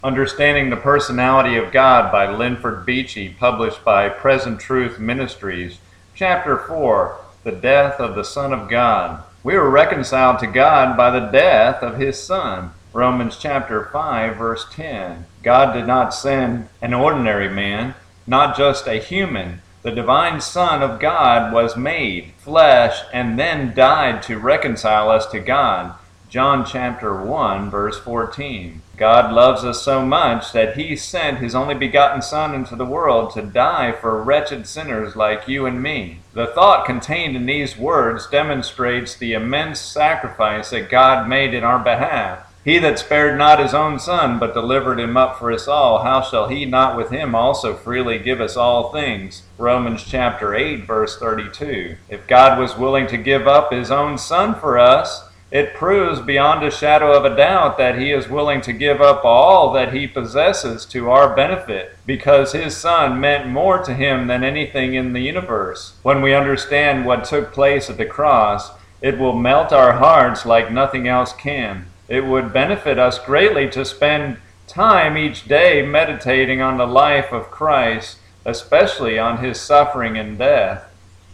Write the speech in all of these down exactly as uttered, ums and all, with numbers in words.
Understanding the Personality of God by Linford Beachy, published by Present Truth Ministries. Chapter four, The Death of the Son of God. We were reconciled to God by the death of His Son. Romans chapter five, verse ten. God did not send an ordinary man, not just a human. The divine Son of God was made flesh and then died to reconcile us to God. John chapter one, verse fourteen. God loves us so much that He sent His only begotten Son into the world to die for wretched sinners like you and me. The thought contained in these words demonstrates the immense sacrifice that God made in our behalf. He that spared not His own Son, but delivered Him up for us all, how shall He not with Him also freely give us all things? Romans chapter eight, verse thirty-two. If God was willing to give up His own Son for us, it proves beyond a shadow of a doubt that He is willing to give up all that He possesses to our benefit, because His Son meant more to Him than anything in the universe. When we understand what took place at the cross, it will melt our hearts like nothing else can. It would benefit us greatly to spend time each day meditating on the life of Christ, especially on His suffering and death.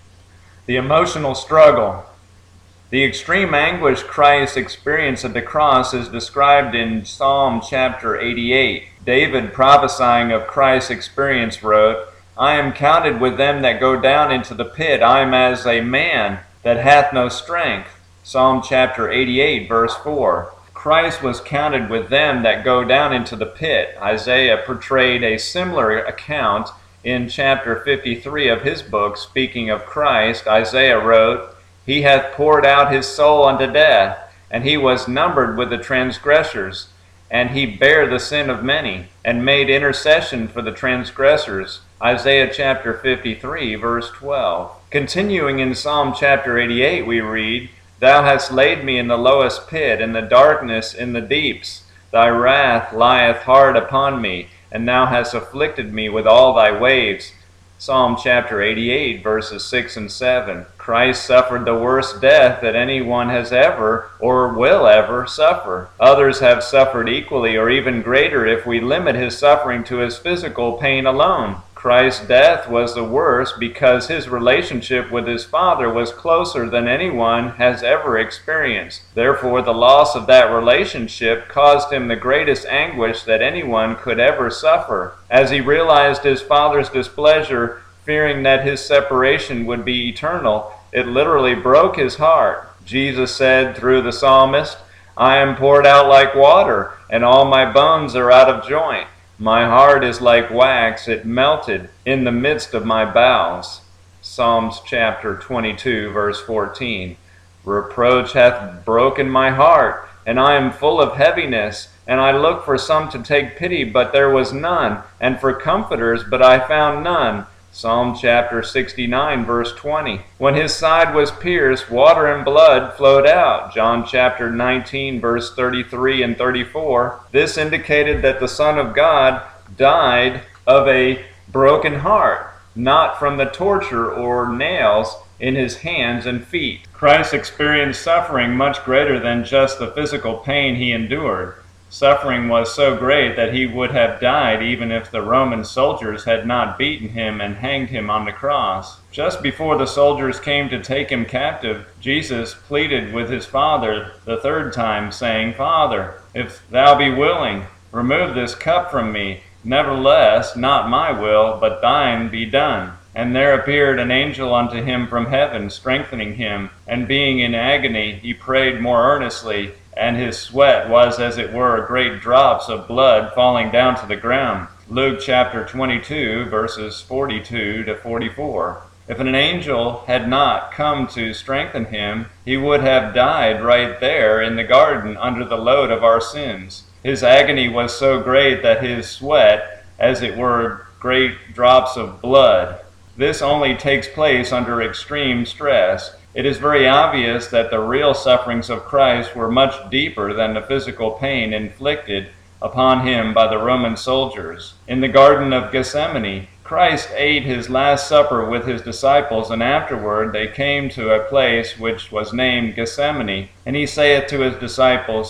The emotional struggle. The extreme anguish Christ experienced at the cross is described in Psalm chapter eighty-eight. David, prophesying of Christ's experience, wrote, I am counted with them that go down into the pit. I am as a man that hath no strength. Psalm chapter eighty-eight, verse four. Christ was counted with them that go down into the pit. Isaiah portrayed a similar account in chapter fifty-three of his book. Speaking of Christ, Isaiah wrote, He hath poured out His soul unto death, and He was numbered with the transgressors, and He bare the sin of many, and made intercession for the transgressors. Isaiah chapter fifty-three, verse twelve. Continuing in Psalm chapter eighty-eight, we read, Thou hast laid me in the lowest pit, in the darkness, in the deeps. Thy wrath lieth hard upon me, and Thou hast afflicted me with all Thy waves. Psalm chapter eighty-eight, verses six and seven. Christ suffered the worst death that anyone has ever or will ever suffer. Others have suffered equally or even greater if we limit His suffering to His physical pain alone. Christ's death was the worst because His relationship with His Father was closer than anyone has ever experienced. Therefore, the loss of that relationship caused Him the greatest anguish that anyone could ever suffer. As He realized His Father's displeasure, fearing that His separation would be eternal, it literally broke His heart. Jesus said through the psalmist, I am poured out like water, and all my bones are out of joint. My heart is like wax, it melted in the midst of my bowels. Psalms chapter twenty-two, verse fourteen. Reproach hath broken my heart, and I am full of heaviness. And I looked for some to take pity, but there was none, and for comforters, but I found none. Psalm chapter sixty-nine, verse twenty. When His side was pierced, water and blood flowed out. John chapter nineteen, verse thirty-three and thirty-four. This indicated that the Son of God died of a broken heart, not from the torture or nails in His hands and feet. Christ experienced suffering much greater than just the physical pain He endured. Suffering was so great that He would have died even if the Roman soldiers had not beaten Him and hanged Him on the cross. Just before the soldiers came to take Him captive, Jesus pleaded with His Father the third time, saying, Father, if Thou be willing, remove this cup from me. Nevertheless, not my will, but Thine be done. And there appeared an angel unto Him from heaven, strengthening Him. And being in agony, He prayed more earnestly, and His sweat was as it were great drops of blood falling down to the ground. Luke chapter twenty-two, verses forty-two to forty-four. If an angel had not come to strengthen Him, He would have died right there in the garden under the load of our sins. His agony was so great that His sweat, as it were great drops of blood. This only takes place under extreme stress. It is very obvious that the real sufferings of Christ were much deeper than the physical pain inflicted upon Him by the Roman soldiers. In the Garden of Gethsemane, Christ ate His last supper with His disciples, and afterward they came to a place which was named Gethsemane. And He saith to His disciples,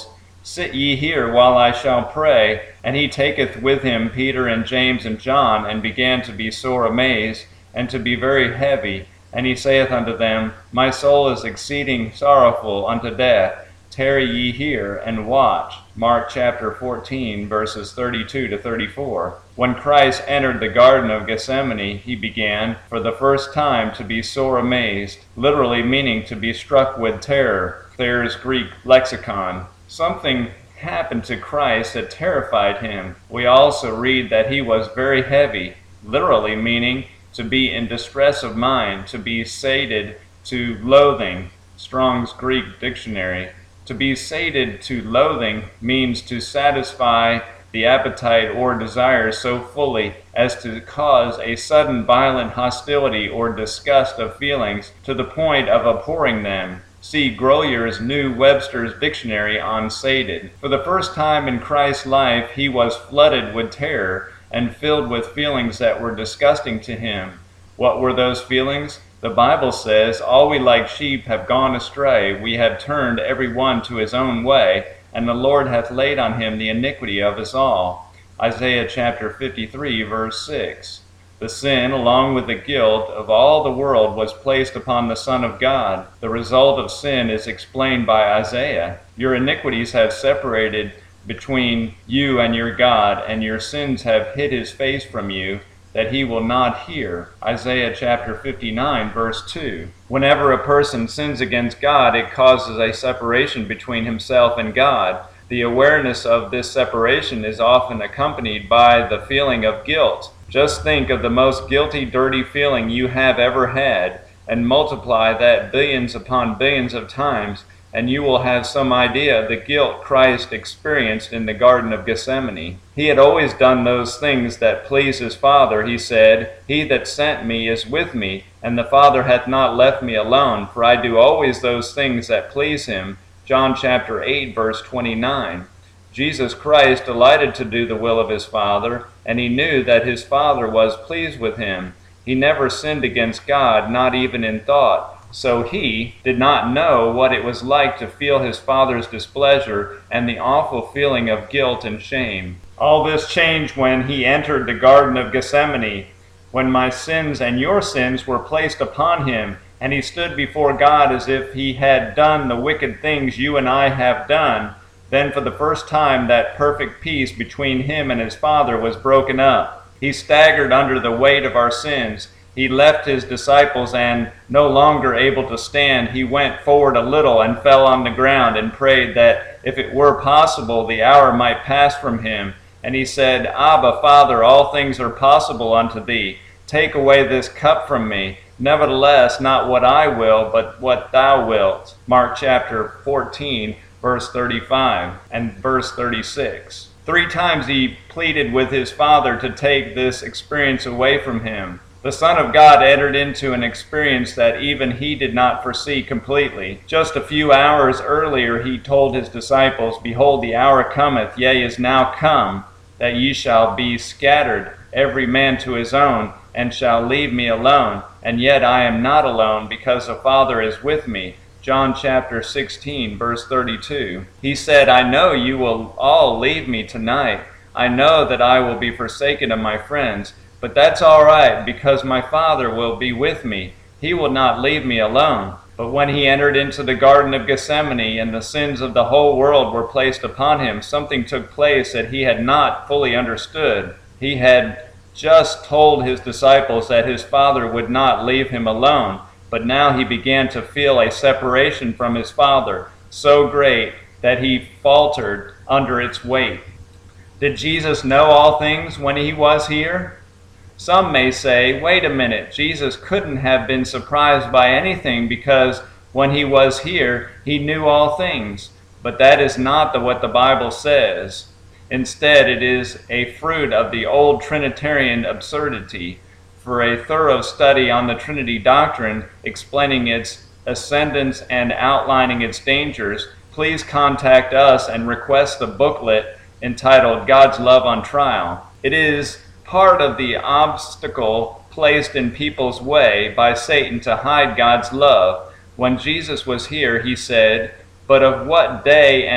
Sit ye here while I shall pray. And he taketh with him Peter and James and John, and began to be sore amazed, and to be very heavy. And he saith unto them, My soul is exceeding sorrowful unto death. Tarry ye here, and watch. Mark chapter fourteen, verses thirty-two to thirty-four. When Christ entered the Garden of Gethsemane, he began, for the first time, to be sore amazed, literally meaning to be struck with terror. Thayer's Greek lexicon. Something happened to Christ that terrified him. We also read that he was very heavy, literally meaning to be in distress of mind, to be sated to loathing. Strong's Greek dictionary. To be sated to loathing means to satisfy the appetite or desire so fully as to cause a sudden violent hostility or disgust of feelings to the point of abhorring them. See Grolier's New Webster's Dictionary on sated. For the first time in Christ's life, he was flooded with terror and filled with feelings that were disgusting to him. What were those feelings? The Bible says, All we like sheep have gone astray, we have turned every one to his own way, and the Lord hath laid on him the iniquity of us all. Isaiah chapter fifty-three, verse six. The sin, along with the guilt of all the world, was placed upon the Son of God. The result of sin is explained by Isaiah. Your iniquities have separated between you and your God, and your sins have hid his face from you, that he will not hear. Isaiah chapter fifty-nine, verse two. Whenever a person sins against God, it causes a separation between himself and God. The awareness of this separation is often accompanied by the feeling of guilt. Just think of the most guilty, dirty feeling you have ever had, and multiply that billions upon billions of times, and you will have some idea of the guilt Christ experienced in the Garden of Gethsemane. He had always done those things that pleased his Father. He said, He that sent me is with me, and the Father hath not left me alone, for I do always those things that please him. John chapter eight, verse twenty-nine. Jesus Christ delighted to do the will of his Father, and he knew that his Father was pleased with him. He never sinned against God, not even in thought. So he did not know what it was like to feel his Father's displeasure and the awful feeling of guilt and shame. All this changed when he entered the Garden of Gethsemane, when my sins and your sins were placed upon him, and he stood before God as if he had done the wicked things you and I have done. Then for the first time that perfect peace between him and his Father was broken up. He staggered under the weight of our sins. He left his disciples, and no longer able to stand, he went forward a little and fell on the ground and prayed that if it were possible the hour might pass from him. And he said, Abba, Father, all things are possible unto thee. Take away this cup from me. Nevertheless, not what I will, but what thou wilt. Mark chapter fourteen, verse thirty-five and verse thirty-six. Three times he pleaded with his Father to take this experience away from him. The Son of God entered into an experience that even he did not foresee completely. Just a few hours earlier he told his disciples, Behold, the hour cometh, yea, is now come, that ye shall be scattered, every man to his own, and shall leave me alone. And yet I am not alone, because the Father is with me. John chapter sixteen, verse thirty-two. He said, I know you will all leave me tonight. I know that I will be forsaken of my friends. But that's all right, because my Father will be with me. He will not leave me alone. But when he entered into the Garden of Gethsemane and the sins of the whole world were placed upon him, something took place that he had not fully understood. He had just told his disciples that his Father would not leave him alone, but now he began to feel a separation from his Father, so great that he faltered under its weight. Did Jesus know all things when he was here? Some may say, wait a minute, Jesus couldn't have been surprised by anything because when he was here, he knew all things. But that is not the, what the Bible says. Instead, it is a fruit of the old Trinitarian absurdity. For a thorough study on the Trinity doctrine, explaining its ascendance and outlining its dangers, please contact us and request the booklet entitled God's Love on Trial. It is part of the obstacle placed in people's way by Satan to hide God's love. When Jesus was here, he said, But of what day and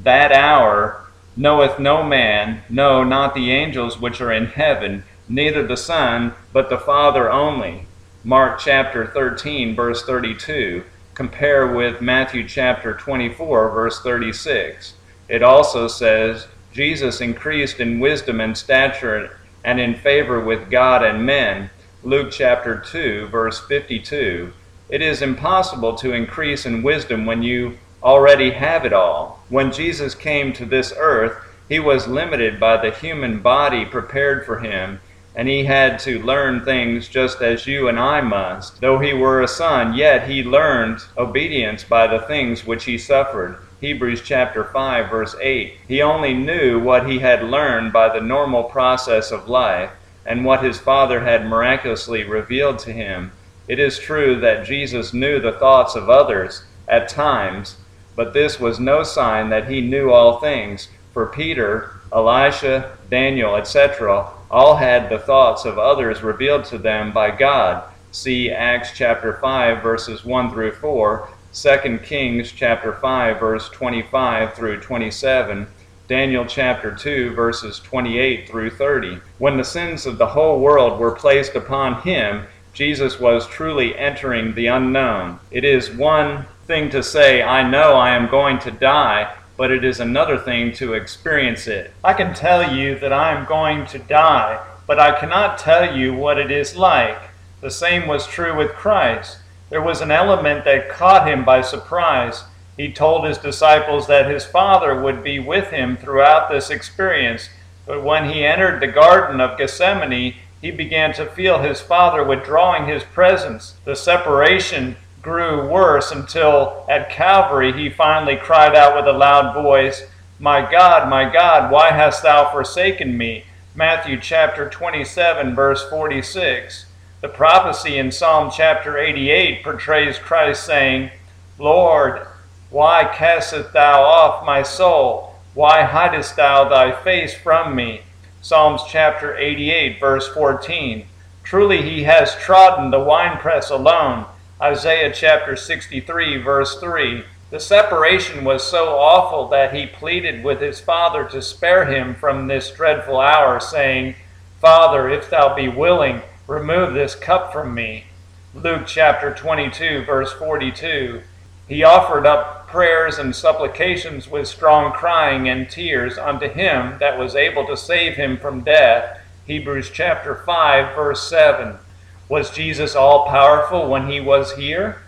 that hour knoweth no man, no, not the angels which are in heaven, neither the Son, but the Father only. Mark chapter thirteen, verse thirty-two. Compare with Matthew chapter twenty-four, verse thirty-six. It also says, Jesus increased in wisdom and stature and in favor with God and men. Luke chapter two, verse fifty-two. It is impossible to increase in wisdom when you already have it all. When Jesus came to this earth, he was limited by the human body prepared for him, and he had to learn things just as you and I must. Though he were a son, yet he learned obedience by the things which he suffered. Hebrews chapter five, verse eight. He only knew what he had learned by the normal process of life, and what his Father had miraculously revealed to him. It is true that Jesus knew the thoughts of others at times, but this was no sign that he knew all things, for Peter, Elisha, Daniel, et cetera all had the thoughts of others revealed to them by God. See Acts chapter five, verses one through four, Second Kings chapter five, verse twenty-five through twenty-seven, Daniel chapter two, verses twenty-eight through thirty. When the sins of the whole world were placed upon him, Jesus was truly entering the unknown. It is one thing to say, I know I am going to die, but it is another thing to experience it. I can tell you that I am going to die, but I cannot tell you what it is like. The same was true with Christ. There was an element that caught him by surprise. He told his disciples that his Father would be with him throughout this experience, but when he entered the Garden of Gethsemane, he began to feel his Father withdrawing his presence. The separation grew worse until at Calvary he finally cried out with a loud voice, My God, my God, why hast thou forsaken me? Matthew chapter twenty-seven, verse forty-six. The prophecy in Psalm chapter eighty-eight portrays Christ saying, Lord, why castest thou off my soul? Why hidest thou thy face from me? Psalms chapter eighty-eight, verse fourteen. Truly he has trodden the winepress alone. Isaiah chapter sixty-three, verse three. The separation was so awful that he pleaded with his Father to spare him from this dreadful hour, saying, Father, if thou be willing, remove this cup from me. Luke chapter twenty-two, verse forty-two. He offered up prayers and supplications with strong crying and tears unto him that was able to save him from death. Hebrews chapter five, verse seven. Was Jesus all-powerful when he was here?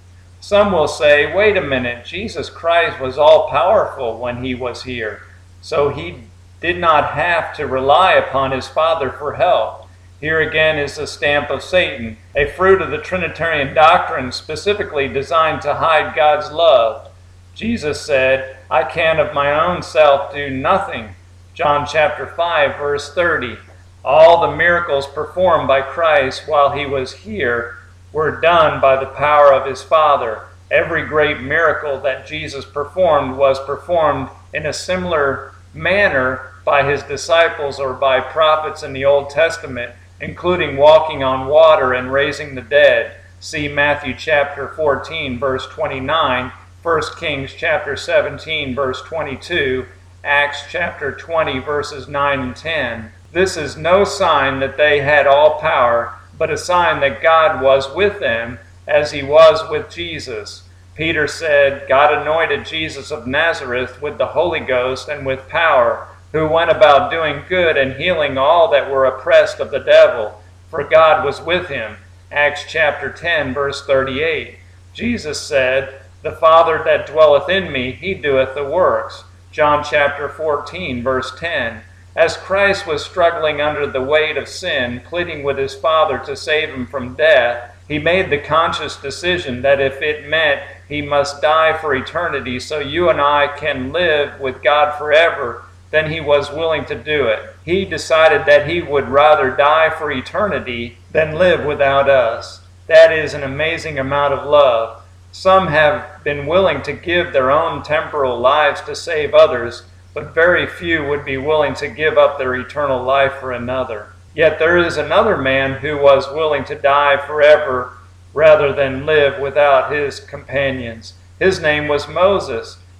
Some will say, wait a minute, Jesus Christ was all-powerful when he was here, so he did not have to rely upon his Father for help. Here again is the stamp of Satan, a fruit of the Trinitarian doctrine specifically designed to hide God's love. Jesus said, I can of my own self do nothing. John chapter five, verse thirty. All the miracles performed by Christ while he was here were done by the power of his Father. Every great miracle that Jesus performed was performed in a similar manner by his disciples or by prophets in the Old Testament, including walking on water and raising the dead. See Matthew chapter fourteen, verse twenty-nine, First Kings chapter seventeen, verse twenty-two, Acts chapter twenty, verses nine and ten. This is no sign that they had all power, but a sign that God was with them as he was with Jesus. Peter said, God anointed Jesus of Nazareth with the Holy Ghost and with power, who went about doing good and healing all that were oppressed of the devil, for God was with him. Acts chapter ten, verse thirty-eight. Jesus said, the Father that dwelleth in me, he doeth the works. John chapter fourteen, verse ten. As Christ was struggling under the weight of sin, pleading with his Father to save him from death, he made the conscious decision that if it meant he must die for eternity so you and I can live with God forever, then he was willing to do it. He decided that he would rather die for eternity than live without us. That is an amazing amount of love. Some have been willing to give their own temporal lives to save others, but very few would be willing to give up their eternal life for another. Yet there is another man who was willing to die forever rather than live without his companions. His name was Moses.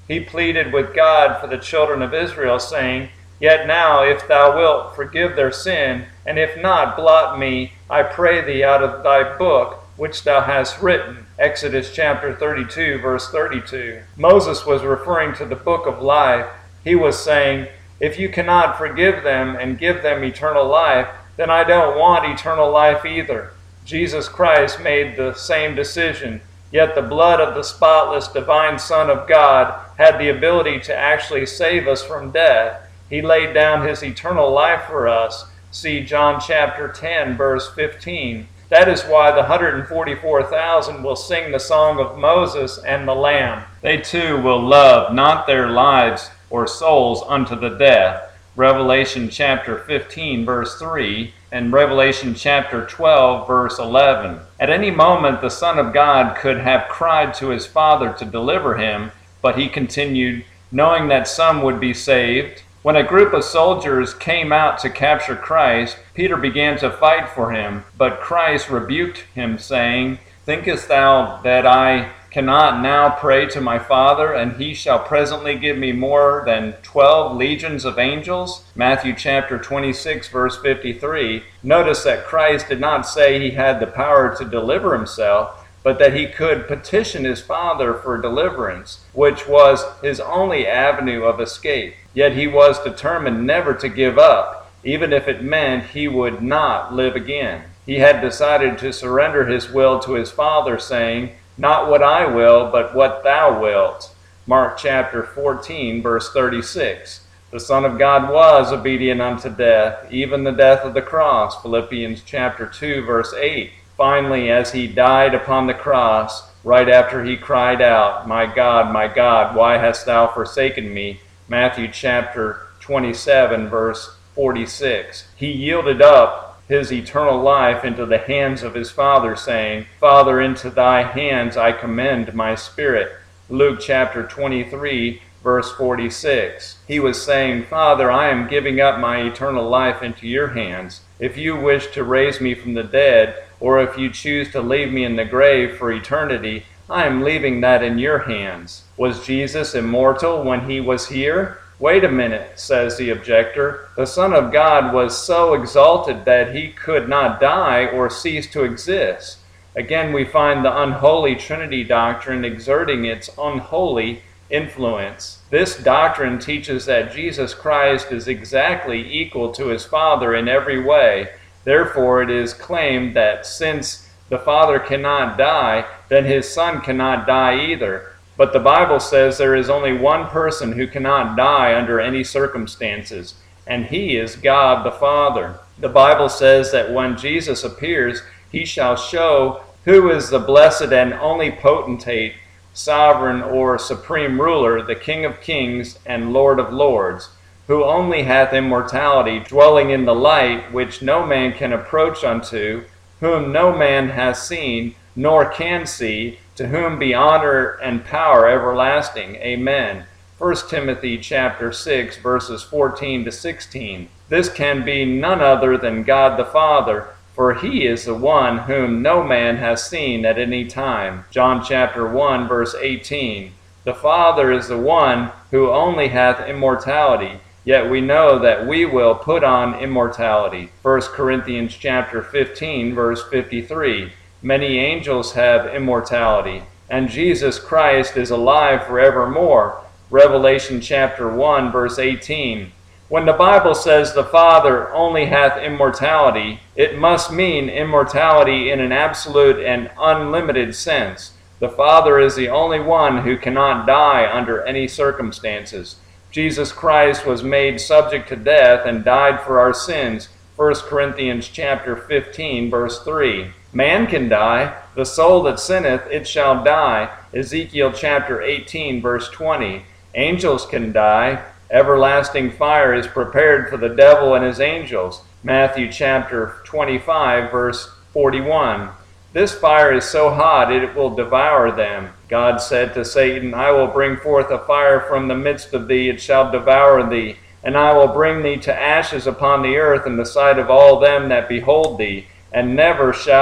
He pleaded with God for the children of Israel, saying, "Yet now, if thou wilt, forgive their sin, and if not, blot me, I pray thee, out of thy book, which thou hast written." Exodus chapter thirty-two, verse thirty-two. Moses was referring to the book of life. He was saying, if you cannot forgive them and give them eternal life, then I don't want eternal life either. Jesus Christ made the same decision, yet the blood of the spotless divine Son of God had the ability to actually save us from death. He laid down his eternal life for us. See John chapter ten, verse fifteen. That is why the one hundred forty-four thousand will sing the song of Moses and the Lamb. They too will love not their lives or souls unto the death. Revelation chapter fifteen, verse three, and Revelation chapter twelve, verse eleven. At any moment the Son of God could have cried to his Father to deliver him, but he continued, knowing that some would be saved. When a group of soldiers came out to capture Christ, Peter began to fight for him, but Christ rebuked him, saying, "Thinkest thou that I cannot now pray to my Father, and he shall presently give me more than twelve legions of angels?" Matthew chapter twenty-six, verse fifty-three. Notice that Christ did not say he had the power to deliver himself, but that he could petition his Father for deliverance, which was his only avenue of escape. Yet he was determined never to give up, even if it meant he would not live again. He had decided to surrender his will to his Father, saying, "Not what I will, but what thou wilt." Mark chapter fourteen, verse thirty-six. The Son of God was obedient unto death, even the death of the cross. Philippians chapter two, verse eight. Finally, as he died upon the cross, right after he cried out, "My God, my God, why hast thou forsaken me?" Matthew chapter twenty-seven, verse forty-six. He yielded up his eternal life into the hands of his Father, saying, "Father, into thy hands I commend my spirit." Luke chapter twenty-three, verse forty-six. He was saying, "Father, I am giving up my eternal life into your hands. If you wish to raise me from the dead, or if you choose to leave me in the grave for eternity, I am leaving that in your hands." Was Jesus immortal when he was here? Wait a minute, says the objector. The Son of God was so exalted that he could not die or cease to exist. Again, we find the unholy Trinity doctrine exerting its unholy influence. This doctrine teaches that Jesus Christ is exactly equal to his Father in every way. Therefore, it is claimed that since the Father cannot die, then his Son cannot die either. But the Bible says there is only one person who cannot die under any circumstances, and he is God the Father. The Bible says that when Jesus appears, he shall show who is the blessed and only potentate, sovereign or supreme ruler, the King of kings and Lord of lords, who only hath immortality, dwelling in the light which no man can approach unto, whom no man has seen, nor can see, to whom be honor and power everlasting. Amen. First Timothy chapter six, verses fourteen to sixteen. This can be none other than God the Father, for he is the one whom no man has seen at any time. John chapter one, verse eighteen. The Father is the one who only hath immortality, yet we know that we will put on immortality. First Corinthians chapter fifteen, verse fifty-three. Many angels have immortality, and Jesus Christ is alive forevermore. Revelation chapter one, verse eighteen. When the Bible says the Father only hath immortality, it must mean immortality in an absolute and unlimited sense. The Father is the only one who cannot die under any circumstances. Jesus Christ was made subject to death and died for our sins. First Corinthians chapter fifteen, verse three. Man can die. The soul that sinneth, it shall die. Ezekiel chapter eighteen, verse twenty. Angels can die. Everlasting fire is prepared for the devil and his angels. Matthew chapter twenty-five, verse forty-one. This fire is so hot it will devour them. God said to Satan, "I will bring forth a fire from the midst of thee, it shall devour thee. And I will bring thee to ashes upon the earth in the sight of all them that behold thee. And never shalt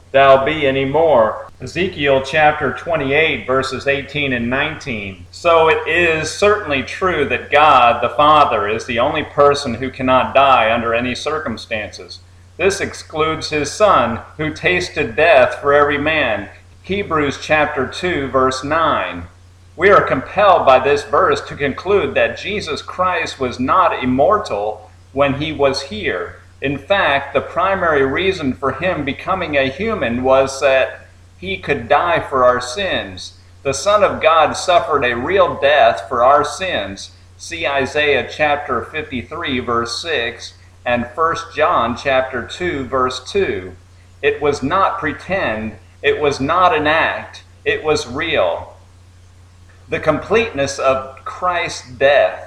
thou be any more. Ezekiel chapter twenty-eight, verses eighteen and nineteen. So it is certainly true that God, the Father, is the only person who cannot die under any circumstances. This excludes his Son, who tasted death for every man. Hebrews chapter two, verse nine. We are compelled by this verse to conclude that Jesus Christ was not immortal when he was here. In fact, the primary reason for him becoming a human was that he could die for our sins. The Son of God suffered a real death for our sins. See Isaiah chapter fifty-three, verse six, and First John chapter two, verse two. It was not pretend, it was not an act, it was real. The completeness of Christ's death.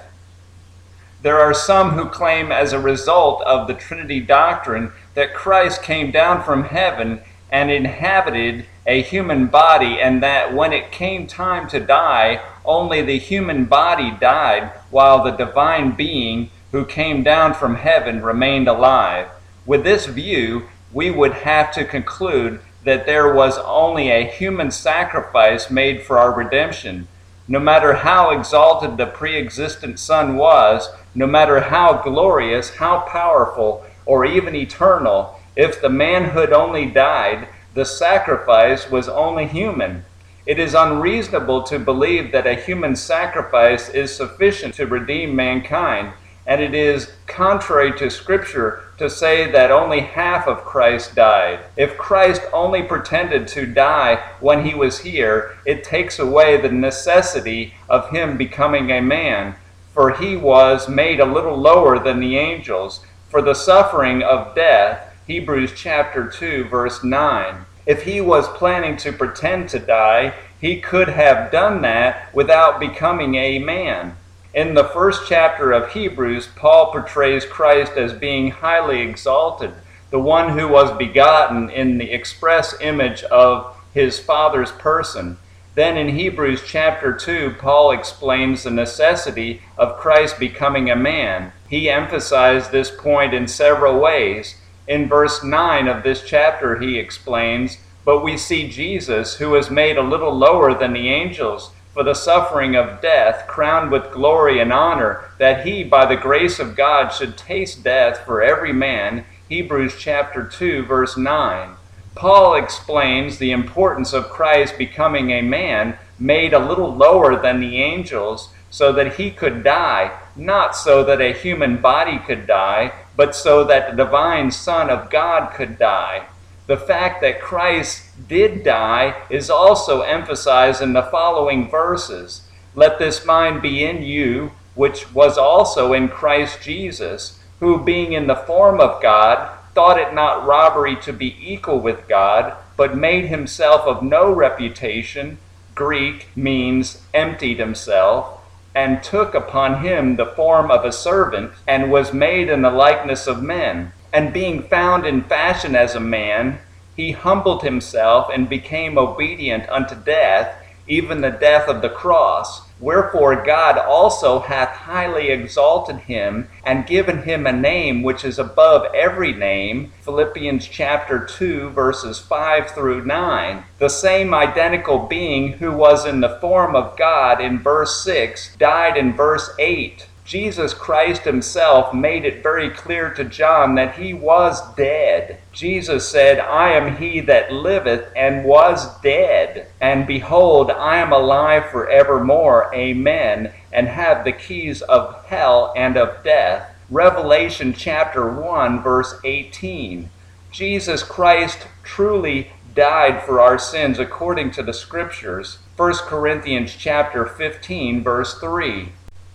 There are some who claim as a result of the Trinity doctrine that Christ came down from heaven and inhabited a human body, and that when it came time to die, only the human body died, while the divine being who came down from heaven remained alive. With this view, we would have to conclude that there was only a human sacrifice made for our redemption. No matter how exalted the pre-existent Son was, no matter how glorious, how powerful, or even eternal, if the manhood only died, the sacrifice was only human. It is unreasonable to believe that a human sacrifice is sufficient to redeem mankind, and it is contrary to Scripture to say that only half of Christ died. If Christ only pretended to die when he was here, it takes away the necessity of him becoming a man, for he was made a little lower than the angels for the suffering of death. Hebrews chapter two, verse nine. If he was planning to pretend to die, he could have done that without becoming a man. In the first chapter of Hebrews, Paul portrays Christ as being highly exalted, the one who was begotten in the express image of his Father's person. Then in Hebrews chapter two, Paul explains the necessity of Christ becoming a man. He emphasized this point in several ways. In verse nine of this chapter, he explains, "But we see Jesus, who was made a little lower than the angels, for the suffering of death, crowned with glory and honor, that he, by the grace of God, should taste death for every man." Hebrews chapter two, verse nine. Paul explains the importance of Christ becoming a man, made a little lower than the angels, so that he could die, not so that a human body could die, but so that the divine Son of God could die. The fact that Christ did die is also emphasized in the following verses. "Let this mind be in you, which was also in Christ Jesus, who being in the form of God, thought it not robbery to be equal with God, but made himself of no reputation," Greek means emptied himself, "and took upon him the form of a servant, and was made in the likeness of men. And being found in fashion as a man, he humbled himself and became obedient unto death, even the death of the cross. Wherefore God also hath highly exalted him, and given him a name which is above every name." Philippians chapter two, verses five through nine. The same identical being who was in the form of God in verse six died in verse eight. Jesus Christ himself made it very clear to John that he was dead. Jesus said, "I am he that liveth and was dead. And behold, I am alive forevermore. Amen. And have the keys of hell and of death." Revelation chapter one, verse eighteen. Jesus Christ truly died for our sins according to the Scriptures. First Corinthians chapter fifteen, verse three.